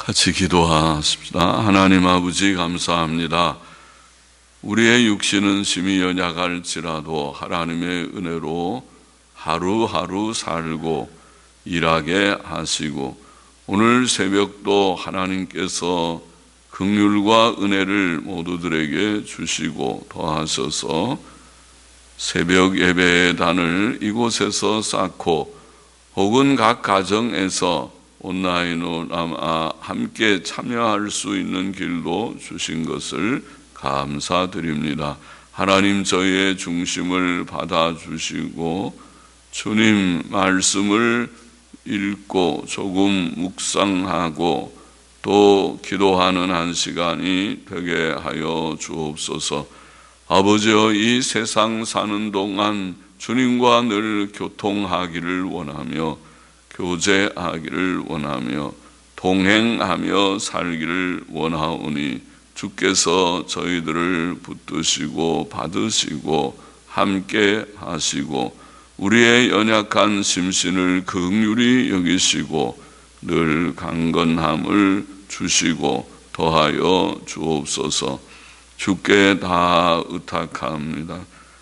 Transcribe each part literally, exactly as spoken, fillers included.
같이 기도하십시다. 하나님 아버지 감사합니다. 우리의 육신은 심히 연약할지라도 하나님의 은혜로 하루하루 살고 일하게 하시고, 오늘 새벽도 하나님께서 긍휼과 은혜를 모두들에게 주시고 더하셔서 새벽 예배의 단을 이곳에서 쌓고 혹은 각 가정에서 온라인으로 남아 함께 참여할 수 있는 길도 주신 것을 감사드립니다. 하나님, 저희의 중심을 받아주시고 주님 말씀을 읽고 조금 묵상하고 또 기도하는 한 시간이 되게 하여 주옵소서. 아버지여, 이 세상 사는 동안 주님과 늘 교통하기를 원하며 교제하기를 원하며 동행하며 살기를 원하오니 주께서 저희들을 붙드시고 받으시고 함께 하시고 우리의 연약한 심신을 긍휼히 여기시고 늘 강건함을 주시고 더하여 주옵소서. 주께 다 의탁합니다.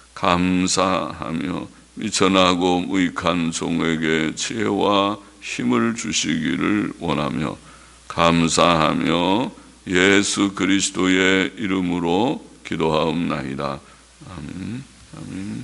감사하며 미천하고 무익한 종에게 지혜와 힘을 주시기를 원하며 감사하며 예수 그리스도의 이름으로 기도하옵나이다. 아멘. 아멘.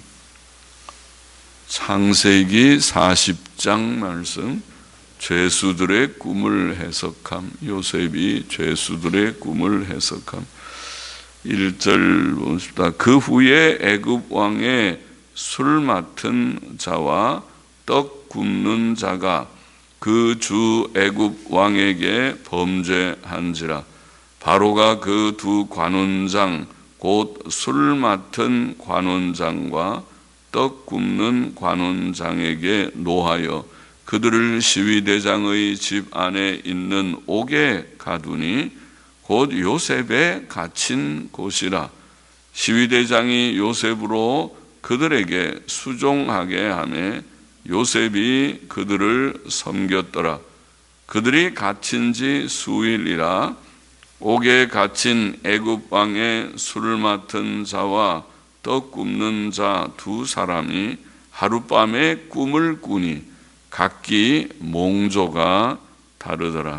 창세기 사십 장 말씀, 죄수들의 꿈을 해석함. 요셉이 죄수들의 꿈을 해석함. 일 절 보십시다. 그 후에 애굽 왕의 술 맡은 자와 떡 굽는 자가 그 주 애굽 왕에게 범죄한지라. 바로가 그 두 관원장 곧 술 맡은 관원장과 떡 굽는 관원장에게 노하여 그들을 시위대장의 집 안에 있는 옥에 가두니 곧 요셉에 갇힌 곳이라. 시위대장이 요셉으로 그들에게 수종하게 하매 요셉이 그들을 섬겼더라. 그들이 갇힌 지 수일이라. 옥에 갇힌 애굽 왕의 술을 맡은 자와 떡 굽는 자 두 사람이 하룻밤에 꿈을 꾸니 각기 몽조가 다르더라.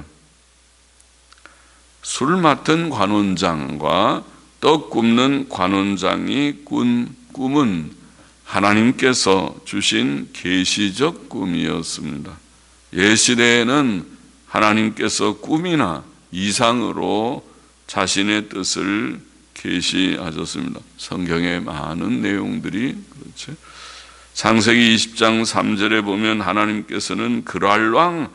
술 맡은 관원장과 떡 굽는 관원장이 꾼 꿈은 하나님께서 주신 계시적 꿈이었습니다. 옛시대에는 하나님께서 꿈이나 이상으로 자신의 뜻을 계시하셨습니다. 성경의 많은 내용들이 그렇죠. 창세기 이십 장 삼 절에 보면 하나님께서는 그랄 왕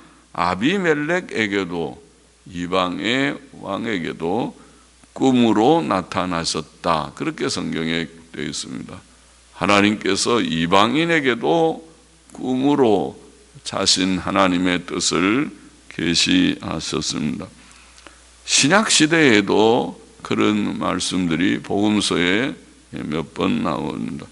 아비멜렉에게도 이방의 왕에게도 꿈으로 나타나셨다. 그렇게 성경에 되어 있습니다. 하나님께서 이방인에게도 꿈으로 자신 하나님의 뜻을 계시하셨습니다. 신약 시대에도 그런 말씀들이 복음서에 몇 번 나옵니다.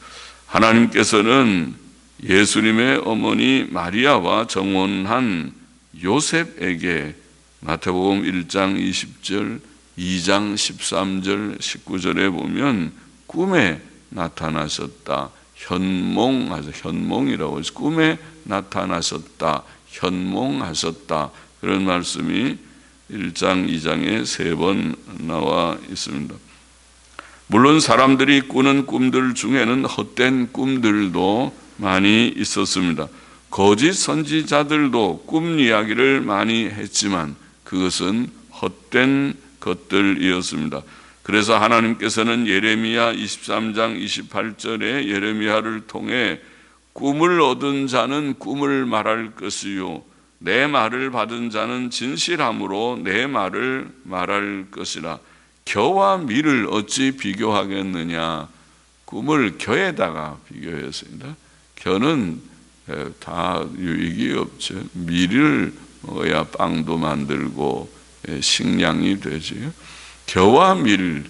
하나님께서는 예수님의 어머니 마리아와 정혼한 요셉에게 마태복음 일 장 이십 절, 이 장 십삼 절, 십구 절에 보면 꿈에 나타나셨다. 현몽하셨다. 현몽이라고 해서 꿈에 나타나셨다. 현몽하셨다. 그런 말씀이 일 장, 이 장에 세 번 나와 있습니다. 물론 사람들이 꾸는 꿈들 중에는 헛된 꿈들도 많이 있었습니다. 거짓 선지자들도 꿈 이야기를 많이 했지만 그것은 헛된 것들이었습니다. 그래서 하나님께서는 예레미야 이십삼 장 이십팔 절에 예레미야를 통해 꿈을 얻은 자는 꿈을 말할 것이요 내 말을 받은 자는 진실함으로 내 말을 말할 것이라. 겨와 미를 어찌 비교하겠느냐. 꿈을 겨에다가 비교했습니다. 겨는 다 유익이 없죠. 밀을 먹어야 빵도 만들고 식량이 되지. 겨와 밀,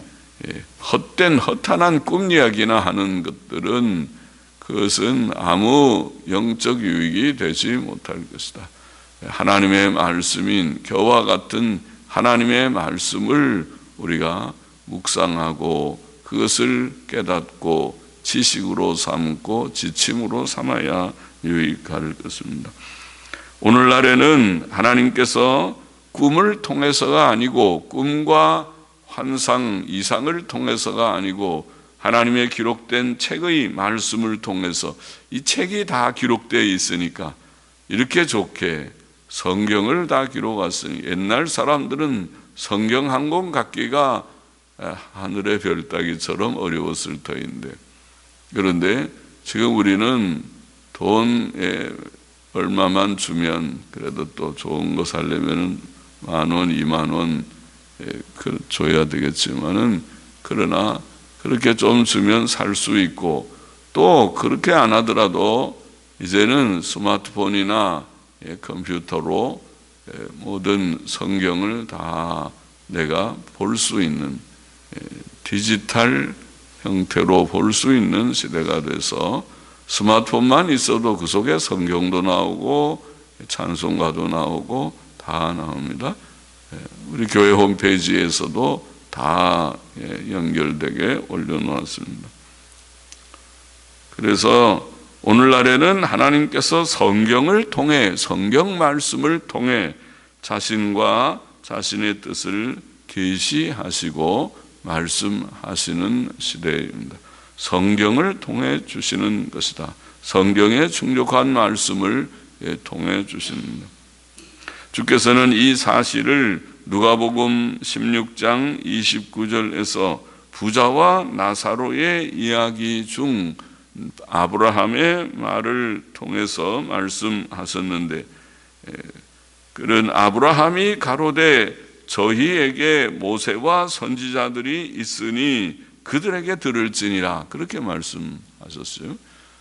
헛된 허탄한 꿈 이야기나 하는 것들은 그것은 아무 영적 유익이 되지 못할 것이다. 하나님의 말씀인 겨와 같은 하나님의 말씀을 우리가 묵상하고 그것을 깨닫고 지식으로 삼고 지침으로 삼아야 유익할 것입니다. 오늘날에는 하나님께서 꿈을 통해서가 아니고 꿈과 환상, 이상을 통해서가 아니고 하나님의 기록된 책의 말씀을 통해서, 이 책이 다 기록되어 있으니까 이렇게 좋게 성경을 다 기록했으니, 옛날 사람들은 성경 한 권 갖기가 하늘의 별 따기처럼 어려웠을 터인데, 그런데 지금 우리는 돈에 얼마만 주면 그래도 또 좋은 거 살려면 만 원, 이만 원 줘야 되겠지만은, 그러나 그렇게 좀 주면 살 수 있고, 또 그렇게 안 하더라도 이제는 스마트폰이나 컴퓨터로 모든 성경을 다 내가 볼 수 있는, 디지털 형태로 볼 수 있는 시대가 돼서 스마트폰만 있어도 그 속에 성경도 나오고 찬송가도 나오고 다 나옵니다. 우리 교회 홈페이지에서도 다 연결되게 올려놓았습니다. 그래서 오늘날에는 하나님께서 성경을 통해, 성경 말씀을 통해 자신과 자신의 뜻을 계시하시고 말씀하시는 시대입니다. 성경을 통해 주시는 것이다. 성경의 충족한 말씀을 통해 주십니다. 주께서는 이 사실을 누가복음 십육 장 이십구 절에서 부자와 나사로의 이야기 중 아브라함의 말을 통해서 말씀하셨는데, 그런 아브라함이 가로되 저희에게 모세와 선지자들이 있으니 그들에게 들을지니라, 그렇게 말씀하셨어요.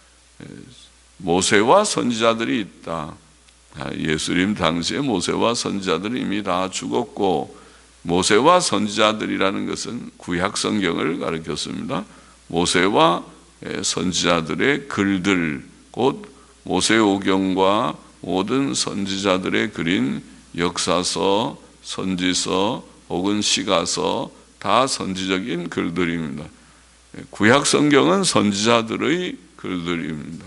모세와 선지자들이 있다. 예수님 당시에 모세와 선지자들이 이미 다 죽었고, 모세와 선지자들이라는 것은 구약 성경을 가리켰습니다. 모세와 선지자들의 글들, 곧 모세오경과 모든 선지자들의 그린 역사서, 선지서 혹은 시가서, 다 선지적인 글들입니다. 구약 성경은 선지자들의 글들입니다.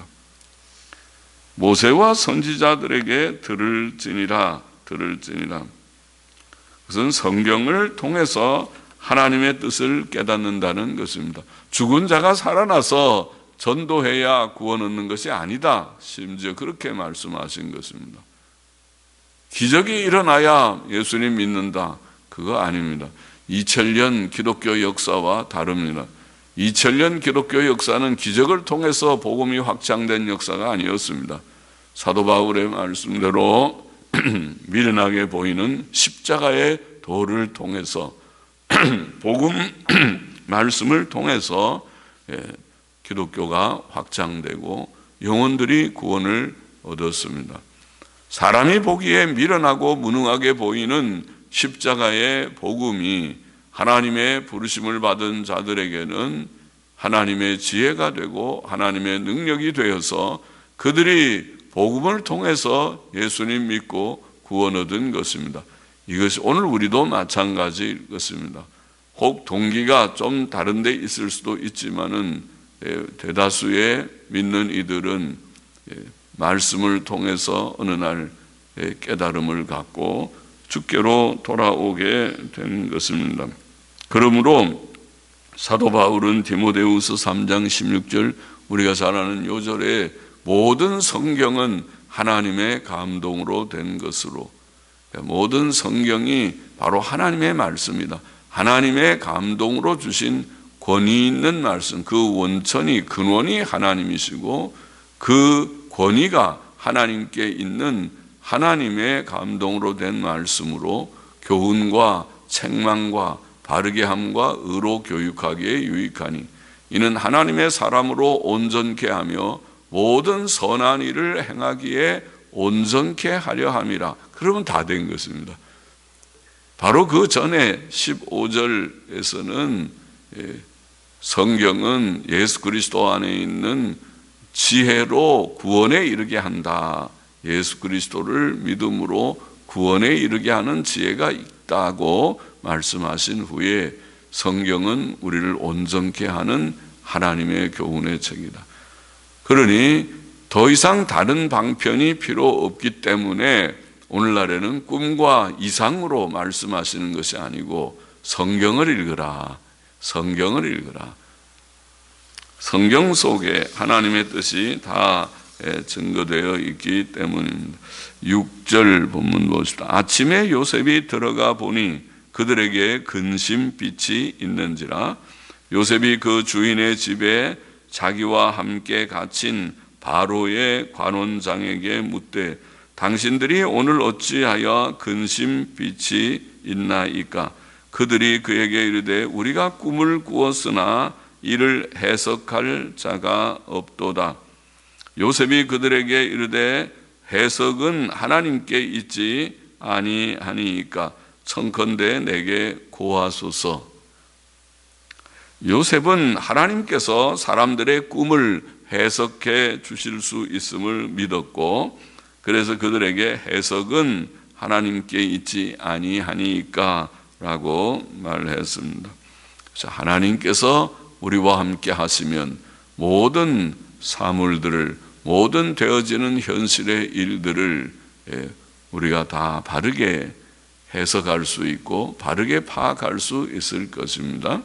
모세와 선지자들에게 들을지니라, 들을지니라. 그것은 성경을 통해서 하나님의 뜻을 깨닫는다는 것입니다. 죽은 자가 살아나서 전도해야 구원 얻는 것이 아니다. 심지어 그렇게 말씀하신 것입니다. 기적이 일어나야 예수님 믿는다. 그거 아닙니다. 이천 년 기독교 역사와 다릅니다. 이천 년 기독교 역사는 기적을 통해서 복음이 확장된 역사가 아니었습니다. 사도 바울의 말씀대로 미련하게 보이는 십자가의 도를 통해서 복음 말씀을 통해서 기독교가 확장되고 영혼들이 구원을 얻었습니다. 사람이 보기에 미련하고 무능하게 보이는 십자가의 복음이 하나님의 부르심을 받은 자들에게는 하나님의 지혜가 되고 하나님의 능력이 되어서 그들이 복음을 통해서 예수님 믿고 구원 얻은 것입니다. 이것이 오늘 우리도 마찬가지일 것입니다. 혹 동기가 좀 다른 데 있을 수도 있지만은 대다수의 믿는 이들은 말씀을 통해서 어느 날 깨달음을 갖고 주께로 돌아오게 된 것입니다. 그러므로 사도 바울은 디모데후서 삼 장 십육 절, 우리가 잘 아는 요 절에 모든 성경은 하나님의 감동으로 된 것으로, 모든 성경이 바로 하나님의 말씀이다. 하나님의 감동으로 주신 권위 있는 말씀, 그 원천이, 근원이 하나님이시고 그 권위가 하나님께 있는 하나님의 감동으로 된 말씀으로 교훈과 책망과 바르게 함과 의로 교육하기에 유익하니 이는 하나님의 사람으로 온전케 하며 모든 선한 일을 행하기에 온전케 하려 함이라. 그러면 다 된 것입니다. 바로 그 전에 십오 절에서는 성경은 예수 그리스도 안에 있는 지혜로 구원에 이르게 한다. 예수 그리스도를 믿음으로 구원에 이르게 하는 지혜가 있다고 말씀하신 후에 성경은 우리를 온전케 하는 하나님의 교훈의 책이다. 그러니 더 이상 다른 방편이 필요 없기 때문에 오늘날에는 꿈과 이상으로 말씀하시는 것이 아니고 성경을 읽으라. 성경을 읽으라. 성경 속에 하나님의 뜻이 다 증거되어 있기 때문입니다. 육 절 본문 보십시다. 아침에 요셉이 들어가 보니 그들에게 근심빛이 있는지라. 요셉이 그 주인의 집에 자기와 함께 갇힌 바로의 관원장에게 묻되 당신들이 오늘 어찌하여 근심빛이 있나이까? 그들이 그에게 이르되 우리가 꿈을 꾸었으나 이를 해석할 자가 없도다. 요셉이 그들에게 이르되 해석은 하나님께 있지 아니하니이까 청컨대 내게 고하소서. 요셉은 하나님께서 사람들의 꿈을 해석해 주실 수 있음을 믿었고 그래서 그들에게 해석은 하나님께 있지 아니하니까 라고 말했습니다. 그래서 하나님께서 우리와 함께 하시면 모든 사물들을, 모든 되어지는 현실의 일들을 우리가 다 바르게 해석할 수 있고 바르게 파악할 수 있을 것입니다.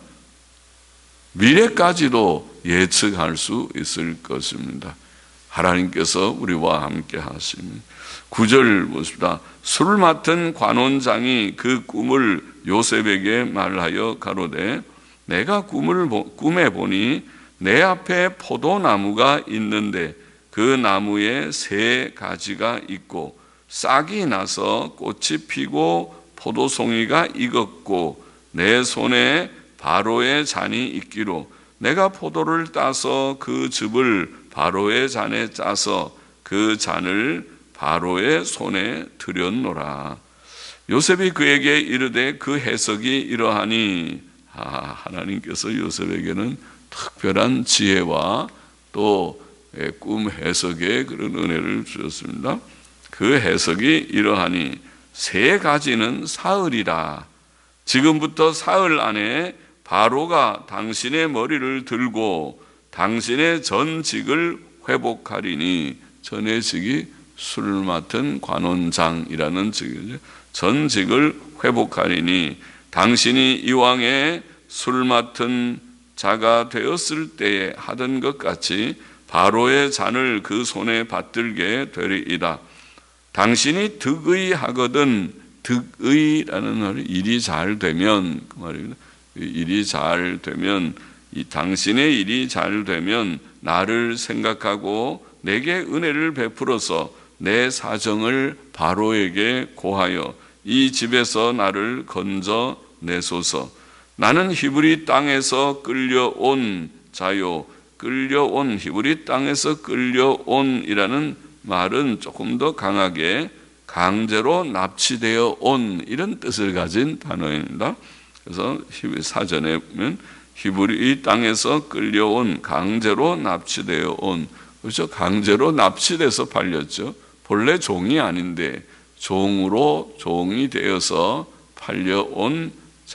미래까지도 예측할 수 있을 것입니다. 하나님께서 우리와 함께 하시면. 구 절 보십시다. 술 맡은 관원장이 그 꿈을 요셉에게 말하여 가로되 내가 꿈을 꿈에 보니 내 앞에 포도나무가 있는데 그 나무에 세 가지가 있고 싹이 나서 꽃이 피고 포도송이가 익었고 내 손에 바로의 잔이 있기로 내가 포도를 따서 그 즙을 바로의 잔에 짜서 그 잔을 바로의 손에 들였노라. 요셉이 그에게 이르되 그 해석이 이러하니 아, 하나님께서 요셉에게는 특별한 지혜와 또 꿈 해석의 그런 은혜를 주셨습니다. 그 해석이 이러하니 세 가지는 사흘이라. 지금부터 사흘 안에 바로가 당신의 머리를 들고 당신의 전직을 회복하리니 전의 직이 술 맡은 관원장이라는 직이죠. 전직을 회복하리니 당신이 이왕에 술 맡은 자가 되었을 때에 하던 것 같이 바로의 잔을 그 손에 받들게 되리이다. 당신이 득의 하거든 득의라는 말이 일이 잘 되면 그 말입니다. 일이 잘 되면 이 당신의 일이 잘 되면 나를 생각하고 내게 은혜를 베풀어서 내 사정을 바로에게 고하여 이 집에서 나를 건져 내소서. 나는 히브리 땅에서 끌려온 자요. 끌려온 히브리 땅에서 끌려온이라는 말은 조금 더 강하게 강제로 납치되어 온 이런 뜻을 가진 단어입니다. 그래서 사전에 보면 히브리 땅에서 끌려온, 강제로 납치되어 온, 그렇죠? 강제로 납치돼서 팔렸죠. 본래 종이 아닌데 종으로 종이 되어서 팔려온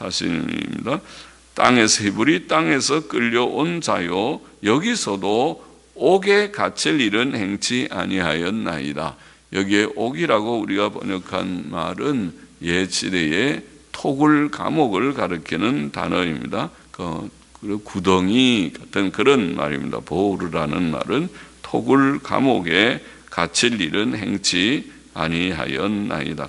자신입니다. 땅에서 히브리 땅에서 끌려온 자요 여기서도 옥에 갇힐 일은 행치 아니하였나이다. 여기에 옥이라고 우리가 번역한 말은 옛시대의 토굴 감옥을 가리키는 단어입니다. 그 구덩이 같은 그런 말입니다. 보르라는 말은 토굴 감옥에 갇힐 일은 행치 아니하였나이다.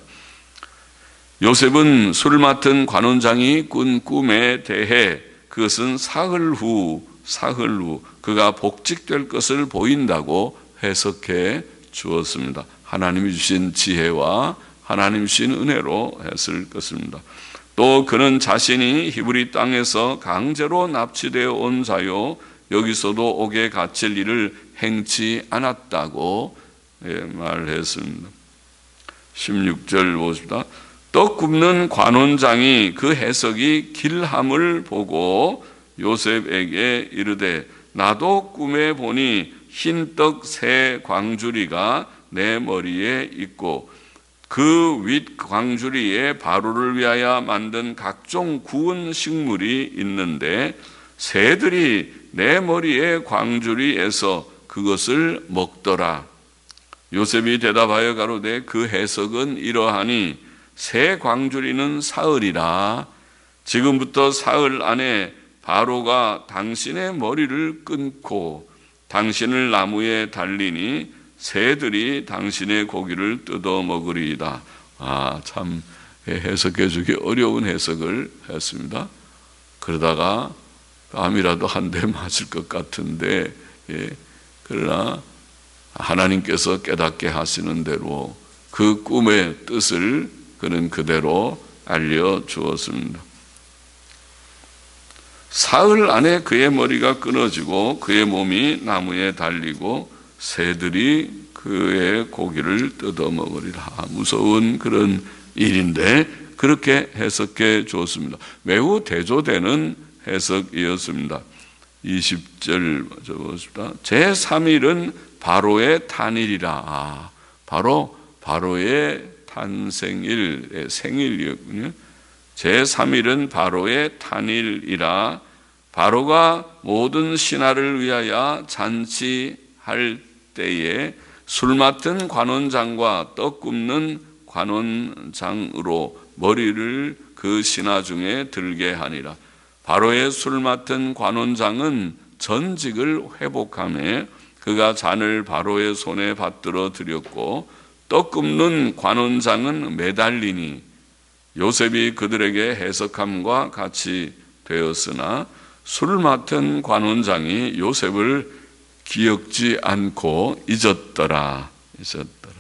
요셉은 술 맡은 관원장이 꾼 꿈에 대해 그것은 사흘 후 사흘 후 그가 복직될 것을 보인다고 해석해 주었습니다. 하나님이 주신 지혜와 하나님이 주신 은혜로 했을 것입니다. 또 그는 자신이 히브리 땅에서 강제로 납치되어 온 자요 여기서도 옥에 갇힐 일을 행치 않았다고 말했습니다. 십육 절 보십시다. 떡 굽는 관원장이 그 해석이 길함을 보고 요셉에게 이르되 나도 꿈에 보니 흰떡 세 광주리가 내 머리에 있고 그 윗 광주리에 바로를 위하여 만든 각종 구운 식물이 있는데 새들이 내 머리의 광주리에서 그것을 먹더라. 요셉이 대답하여 가로되 그 해석은 이러하니 새 광주리는 사흘이라. 지금부터 사흘 안에 바로가 당신의 머리를 끊고 당신을 나무에 달리니 새들이 당신의 고기를 뜯어 먹으리이다. 아, 참 해석해 주기 어려운 해석을 했습니다. 그러다가 암이라도 한 대 맞을 것 같은데, 예, 그러나 하나님께서 깨닫게 하시는 대로 그 꿈의 뜻을 그는 그대로 알려주었습니다. 사흘 안에 그의 머리가 끊어지고 그의 몸이 나무에 달리고 새들이 그의 고기를 뜯어먹으리라. 무서운 그런 일인데 그렇게 해석해 주었습니다. 매우 대조되는 해석이었습니다. 이십 절 적었습니다. 제삼 일은 바로의 탄일이라. 아, 바로 바로의 탄생일, 생일이었군요. 제삼 일은 바로의 탄일이라. 바로가 모든 신하를 위하여 잔치할 때에 술 맡은 관원장과 떡 굽는 관원장으로 머리를 그 신하 중에 들게 하니라. 바로의 술 맡은 관원장은 전직을 회복하며 그가 잔을 바로의 손에 받들어 드렸고 떡 굽는 관원장은 매달리니 요셉이 그들에게 해석함과 같이 되었으나 술 맡은 관원장이 요셉을 기억지 않고 잊었더라. 잊었더라.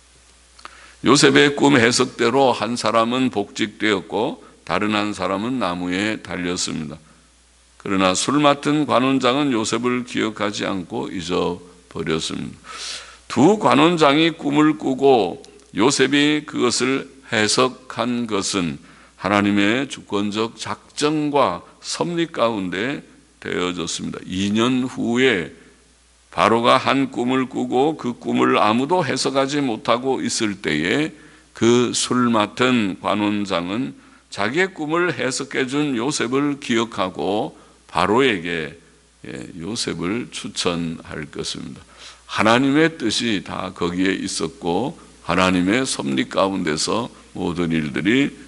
요셉의 꿈 해석대로 한 사람은 복직되었고 다른 한 사람은 나무에 달렸습니다. 그러나 술 맡은 관원장은 요셉을 기억하지 않고 잊어버렸습니다. 두 관원장이 꿈을 꾸고 요셉이 그것을 해석한 것은 하나님의 주권적 작정과 섭리 가운데 되어졌습니다. 이 년 후에 바로가 한 꿈을 꾸고 그 꿈을 아무도 해석하지 못하고 있을 때에 그 술 맡은 관원장은 자기의 꿈을 해석해 준 요셉을 기억하고 바로에게 요셉을 추천할 것입니다. 하나님의 뜻이 다 거기에 있었고 하나님의 섭리 가운데서 모든 일들이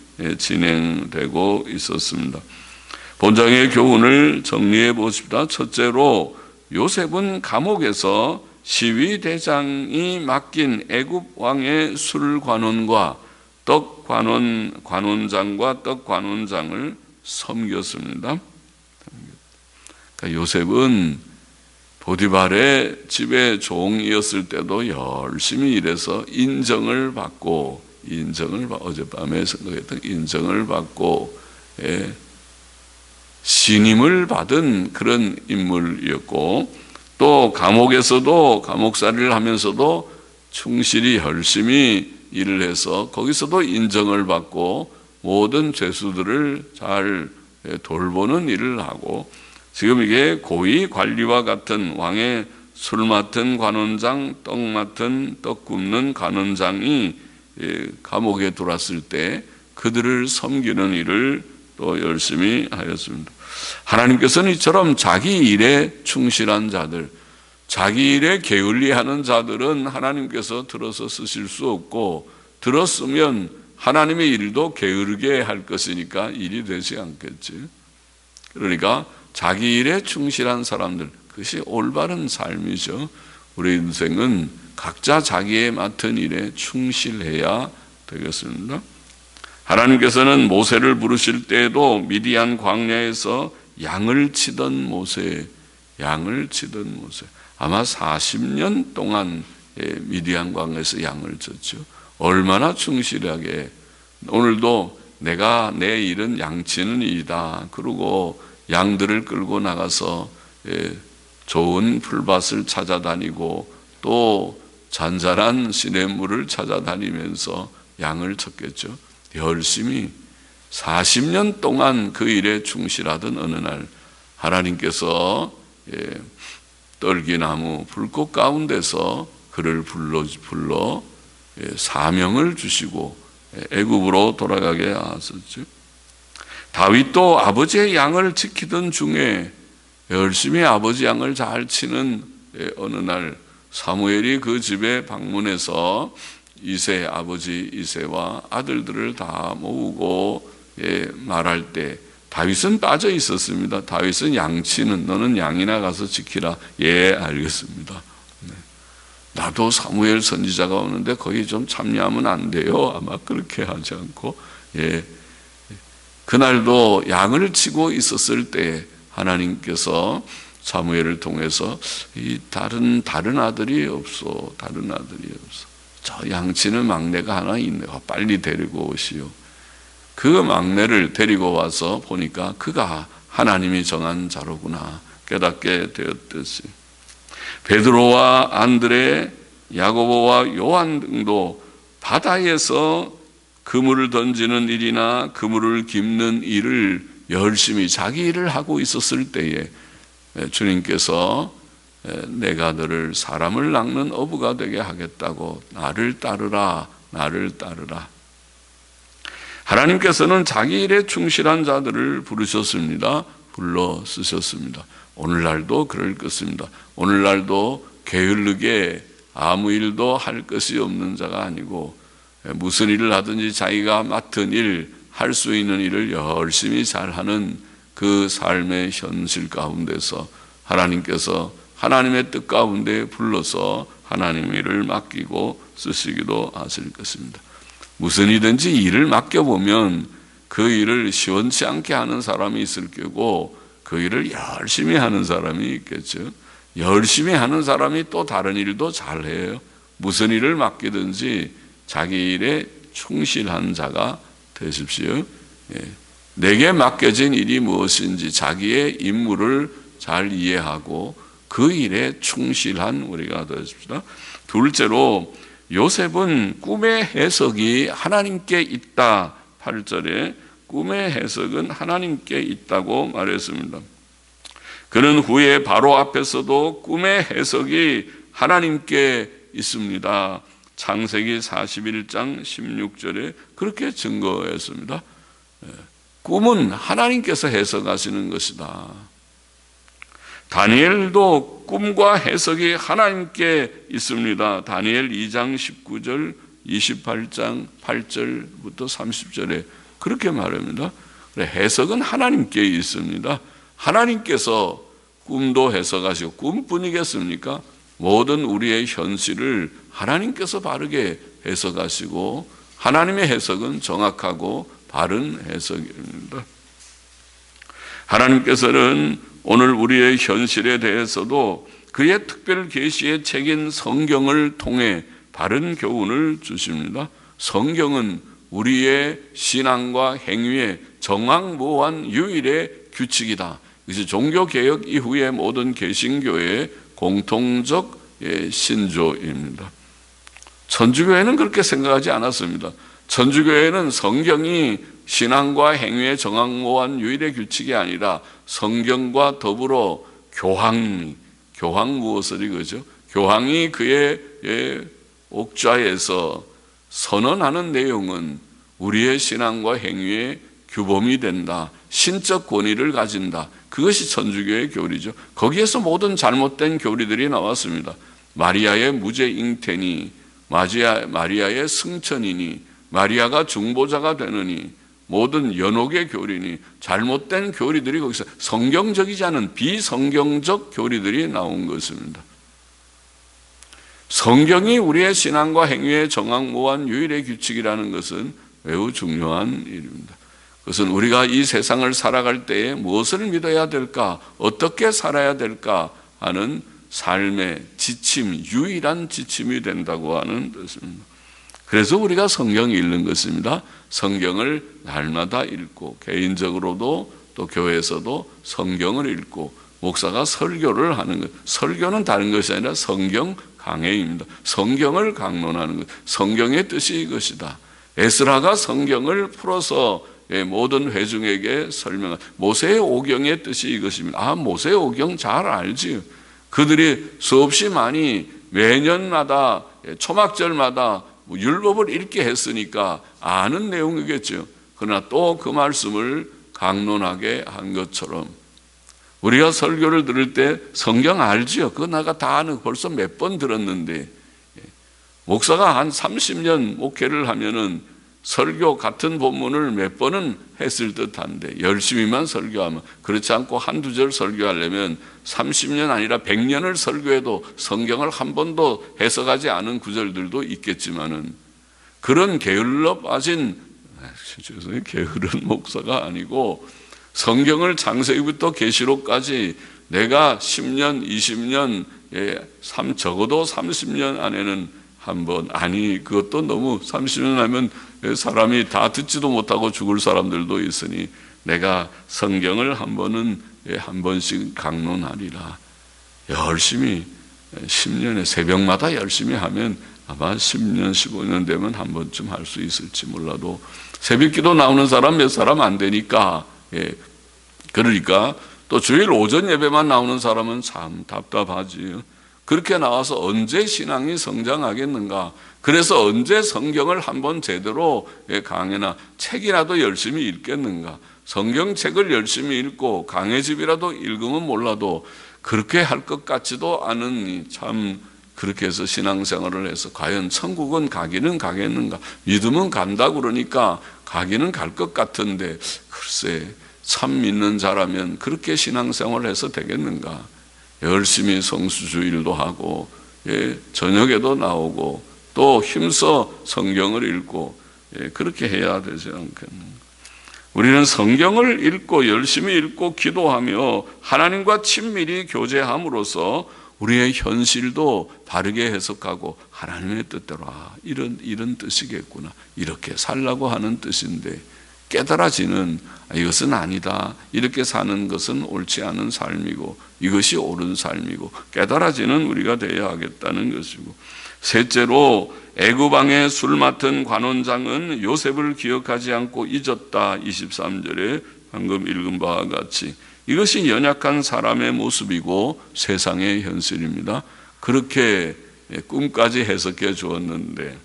진행되고 있었습니다. 본장의 교훈을 정리해 보십시다. 첫째로 요셉은 감옥에서 시위대장이 맡긴 애굽 왕의 술 관원과 떡 관원, 관원장과 떡 관원장을 섬겼습니다. 그러니까 요셉은 보디발의 집의 종이었을 때도 열심히 일해서 인정을 받고, 인정을 받, 어젯밤에 생각했던 인정을 받고, 예, 신임을 받은 그런 인물이었고, 또 감옥에서도 감옥살이를 하면서도 충실히 열심히 일을 해서 거기서도 인정을 받고 모든 죄수들을 잘 돌보는 일을 하고, 지금 이게 고위 관리와 같은 왕의 술 맡은 관원장, 떡 맡은 떡 굽는 관원장이 감옥에 들어왔을 때 그들을 섬기는 일을 또 열심히 하였습니다. 하나님께서는 이처럼 자기 일에 충실한 자들, 자기 일에 게을리하는 자들은 하나님께서 들어서 쓰실 수 없고, 들었으면 하나님의 일도 게으르게 할 것이니까 일이 되지 않겠지. 그러니까 자기 일에 충실한 사람들, 그것이 올바른 삶이죠. 우리 인생은 각자 자기의 맡은 일에 충실해야 되겠습니다. 하나님께서는 모세를 부르실 때에도 미디안 광야에서 양을 치던 모세, 양을 치던 모세, 아마 사십 년 동안 미디안 광야에서 양을 쳤죠. 얼마나 충실하게, 오늘도 내가 내 일은 양치는 일이다 그러고 양들을 끌고 나가서 좋은 풀밭을 찾아다니고 또 잔잔한 시냇물을 찾아다니면서 양을 쳤겠죠. 열심히 사십 년 동안 그 일에 충실하던 어느 날 하나님께서 떨기나무 불꽃 가운데서 그를 불러, 불러 사명을 주시고 애굽으로 돌아가게 하셨죠. 다윗도 아버지의 양을 지키던 중에 열심히 아버지 양을 잘 치는 어느 날 사무엘이 그 집에 방문해서 이세, 아버지 이세와 아들들을 다 모으고 말할 때 다윗은 빠져 있었습니다. 다윗은 양치는, 너는 양이나 가서 지키라. 예, 알겠습니다. 네. 나도 사무엘 선지자가 오는데 거기 좀 참여하면 안 돼요. 아마 그렇게 하지 않고, 예. 그날도 양을 치고 있었을 때 하나님께서 사무엘을 통해서 이 다른 다른 아들이 없어, 다른 아들이 없어. 저 양치는 막내가 하나 있네요. 빨리 데리고 오시오. 그 막내를 데리고 와서 보니까 그가 하나님이 정한 자로구나 깨닫게 되었듯이, 베드로와 안드레, 야고보와 요한 등도 바다에서 그물을 던지는 일이나 그물을 깁는 일을 열심히 자기 일을 하고 있었을 때에 주님께서 내가 너를 사람을 낚는 어부가 되게 하겠다고 나를 따르라, 나를 따르라. 하나님께서는 자기 일에 충실한 자들을 부르셨습니다. 불러 쓰셨습니다. 오늘날도 그럴 것입니다. 오늘날도 게을르게 아무 일도 할 것이 없는 자가 아니고 무슨 일을 하든지 자기가 맡은 일, 할 수 있는 일을 열심히 잘하는 그 삶의 현실 가운데서 하나님께서 하나님의 뜻 가운데 불러서 하나님 일을 맡기고 쓰시기도 하실 것입니다. 무슨 일든지 일을 맡겨보면 그 일을 시원치 않게 하는 사람이 있을 거고 그 일을 열심히 하는 사람이 있겠죠. 열심히 하는 사람이 또 다른 일도 잘해요. 무슨 일을 맡기든지 자기 일에 충실한 자가 되십시오. 예. 내게 맡겨진 일이 무엇인지 자기의 임무를 잘 이해하고 그 일에 충실한 우리가 되십시다. 둘째로 요셉은 꿈의 해석이 하나님께 있다. 팔 절에 꿈의 해석은 하나님께 있다고 말했습니다. 그는 후에 바로 앞에서도 꿈의 해석이 하나님께 있습니다. 창세기 사십일 장 십육 절에 그렇게 증거했습니다. 꿈은 하나님께서 해석하시는 것이다. 다니엘도 꿈과 해석이 하나님께 있습니다. 다니엘 이 장 십구 절, 이십팔 장 팔 절부터 삼십 절에 그렇게 말합니다. 해석은 하나님께 있습니다. 하나님께서 꿈도 해석하시고, 꿈뿐이겠습니까? 모든 우리의 현실을 하나님께서 바르게 해석하시고, 하나님의 해석은 정확하고 바른 해석입니다. 하나님께서는 오늘 우리의 현실에 대해서도 그의 특별 계시의 책인 성경을 통해 바른 교훈을 주십니다. 성경은 우리의 신앙과 행위의 정확무한 유일의 규칙이다. 이것이 종교개혁 이후의 모든 개신교의 공통적 신조입니다. 천주교회는 그렇게 생각하지 않았습니다. 천주교회는 성경이 신앙과 행위의 정확무한 유일의 규칙이 아니라 성경과 더불어 교황, 교황 무엇을 이거죠? 교황이 그의 옥좌에서 선언하는 내용은 우리의 신앙과 행위의 규범이 된다. 신적 권위를 가진다. 그것이 천주교의 교리죠. 거기에서 모든 잘못된 교리들이 나왔습니다. 마리아의 무죄 잉태니, 마리아, 마리아의 승천이니, 마리아가 중보자가 되느니, 모든 연옥의 교리니, 잘못된 교리들이 거기서 성경적이지 않은 비성경적 교리들이 나온 것입니다. 성경이 우리의 신앙과 행위의 정확무한 유일의 규칙이라는 것은 매우 중요한 일입니다. 그것은 우리가 이 세상을 살아갈 때에 무엇을 믿어야 될까, 어떻게 살아야 될까 하는 삶의 지침, 유일한 지침이 된다고 하는 뜻입니다. 그래서 우리가 성경을 읽는 것입니다. 성경을 날마다 읽고, 개인적으로도 또 교회에서도 성경을 읽고, 목사가 설교를 하는 것. 설교는 다른 것이 아니라 성경 강해입니다. 성경을 강론하는 것. 성경의 뜻이 이것이다. 에스라가 성경을 풀어서 모든 회중에게 설명한 모세의 오경의 뜻이 이것입니다. 아, 모세의 오경 잘 알지요. 그들이 수없이 많이 매년마다 초막절마다 뭐 율법을 읽게 했으니까 아는 내용이겠죠. 그러나 또 그 말씀을 강론하게 한 것처럼 우리가 설교를 들을 때 성경 알지요? 그거 내가 다 아는, 벌써 몇 번 들었는데. 목사가 한 삼십 년 목회를 하면은 설교 같은 본문을 몇 번은 했을 듯한데, 열심히만 설교하면, 그렇지 않고 한두 절 설교하려면 삼십 년 아니라 백 년을 설교해도 성경을 한 번도 해석하지 않은 구절들도 있겠지만은, 그런 게을러 빠진, 죄송해요, 게으른 목사가 아니고 성경을 창세기부터 계시록까지 내가 십 년, 이십 년, 예, 적어도 삼십 년 안에는 한 번, 아니 그것도 너무 삼십 년 하면 사람이 다 듣지도 못하고 죽을 사람들도 있으니 내가 성경을 한 번은 한 번씩 강론하리라. 열심히 십 년에 새벽마다 열심히 하면 아마 십 년, 십오 년 되면 한 번쯤 할 수 있을지 몰라도 새벽기도 나오는 사람 몇 사람 안 되니까, 예. 그러니까 또 주일 오전 예배만 나오는 사람은 참 답답하지요. 그렇게 나와서 언제 신앙이 성장하겠는가? 그래서 언제 성경을 한번 제대로 강해나 책이라도 열심히 읽겠는가? 성경책을 열심히 읽고 강해집이라도 읽으면 몰라도 그렇게 할 것 같지도 않으니 참 그렇게 해서 신앙생활을 해서 과연 천국은 가기는 가겠는가? 믿으면 간다 그러니까 가기는 갈 것 같은데 글쎄 참 믿는 자라면 그렇게 신앙생활을 해서 되겠는가? 열심히 성수주일도 하고, 예, 저녁에도 나오고 또 힘써 성경을 읽고, 예, 그렇게 해야 되지 않겠는가? 우리는 성경을 읽고 열심히 읽고 기도하며 하나님과 친밀히 교제함으로써 우리의 현실도 바르게 해석하고 하나님의 뜻대로 아, 이런 이런 뜻이겠구나, 이렇게 살라고 하는 뜻인데 깨달아지는 이것은 아니다. 이렇게 사는 것은 옳지 않은 삶이고 이것이 옳은 삶이고 깨달아지는 우리가 되어야 하겠다는 것이고, 셋째로 애굽 왕의 술 맡은 관원장은 요셉을 기억하지 않고 잊었다. 이십삼 절에 방금 읽은 바와 같이 이것이 연약한 사람의 모습이고 세상의 현실입니다. 그렇게 꿈까지 해석해 주었는데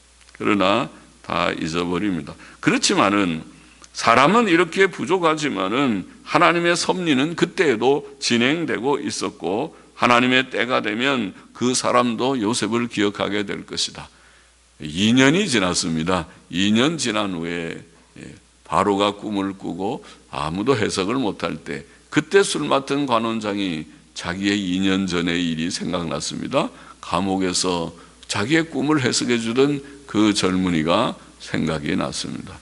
그러나 다 잊어버립니다. 그렇지만은 사람은 이렇게 부족하지만은 하나님의 섭리는 그때에도 진행되고 있었고 하나님의 때가 되면 그 사람도 요셉을 기억하게 될 것이다. 이 년이 지났습니다. 이 년 지난 후에 바로가 꿈을 꾸고 아무도 해석을 못할 때 그때 술 맡은 관원장이 자기의 이 년 전의 일이 생각났습니다. 감옥에서 자기의 꿈을 해석해 주던 그 젊은이가 생각이 났습니다.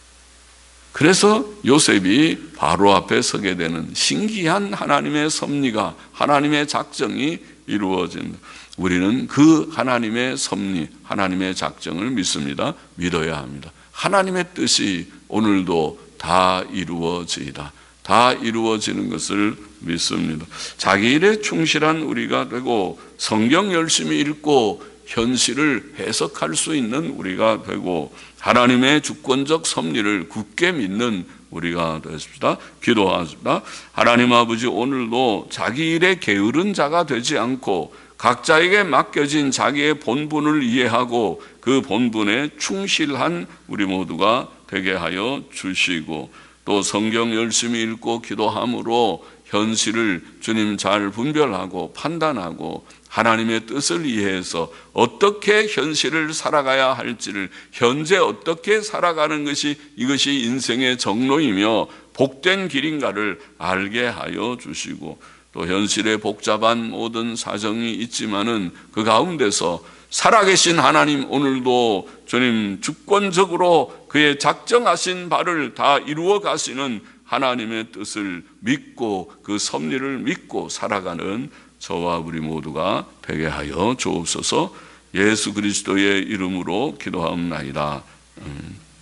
그래서 요셉이 바로 앞에 서게 되는 신기한 하나님의 섭리가, 하나님의 작정이 이루어진다. 우리는 그 하나님의 섭리, 하나님의 작정을 믿습니다. 믿어야 합니다. 하나님의 뜻이 오늘도 다 이루어지이다. 다 이루어지는 것을 믿습니다. 자기 일에 충실한 우리가 되고 성경 열심히 읽고 현실을 해석할 수 있는 우리가 되고 하나님의 주권적 섭리를 굳게 믿는 우리가 되었습니다. 기도하십니다. 하나님 아버지, 오늘도 자기 일에 게으른 자가 되지 않고 각자에게 맡겨진 자기의 본분을 이해하고 그 본분에 충실한 우리 모두가 되게 하여 주시고, 또 성경 열심히 읽고 기도함으로 현실을 주님 잘 분별하고 판단하고 하나님의 뜻을 이해해서 어떻게 현실을 살아가야 할지를, 현재 어떻게 살아가는 것이 이것이 인생의 정로이며 복된 길인가를 알게 하여 주시고, 또 현실에 복잡한 모든 사정이 있지만은 그 가운데서 살아계신 하나님, 오늘도 주님 주권적으로 그의 작정하신 바를 다 이루어 가시는 하나님의 뜻을 믿고 그 섭리를 믿고 살아가는 저와 우리 모두가 되게 하여 주옵소서. 예수 그리스도의 이름으로 기도하옵나이다. 음.